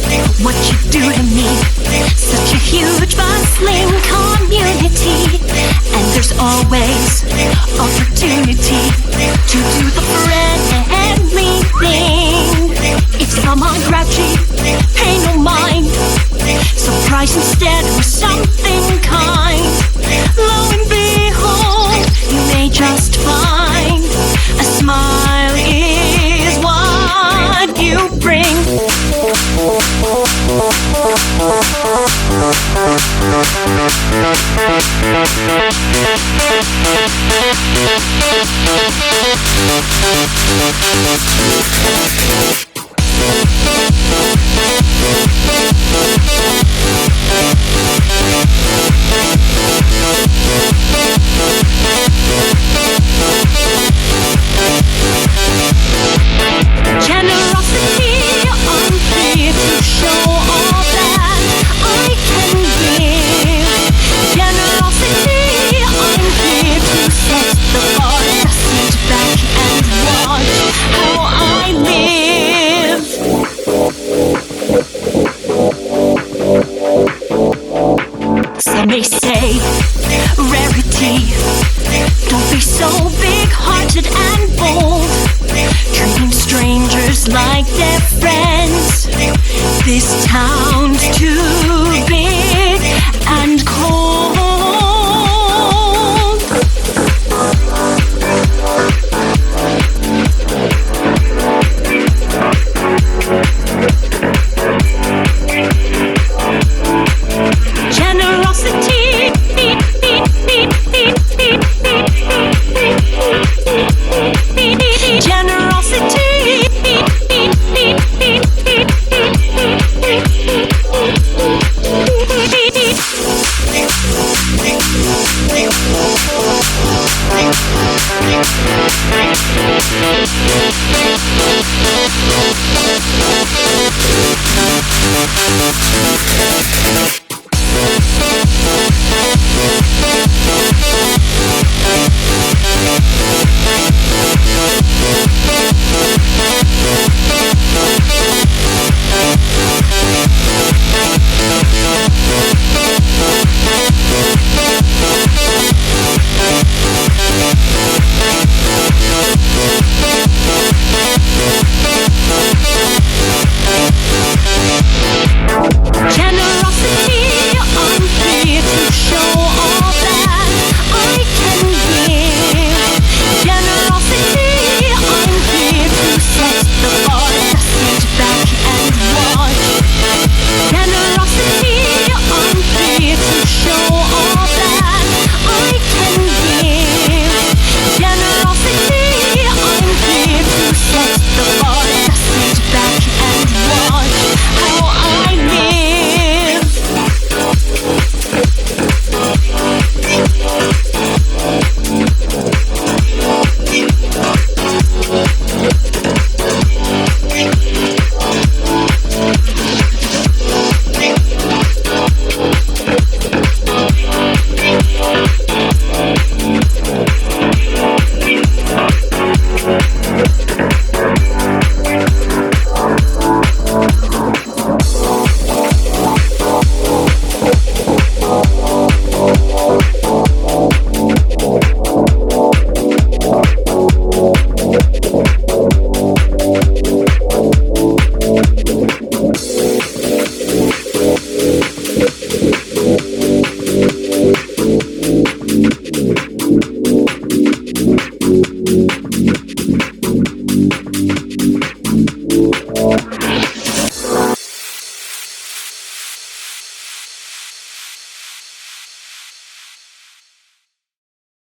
what you do to me. Such a huge bustling community, and there's always opportunity to do the friendly thing. If someone grouchy, pay no mind. Surprise instead with something kind. Lo and behold, you may just find a smile is what you bring. Generosity, I'm here to show all that I can give. Generosity, I'm here to set the bar. Sit back and watch how I live. Some may say rarity. Don't be so big-hearted and bold, treating strangers like their friends. This town's too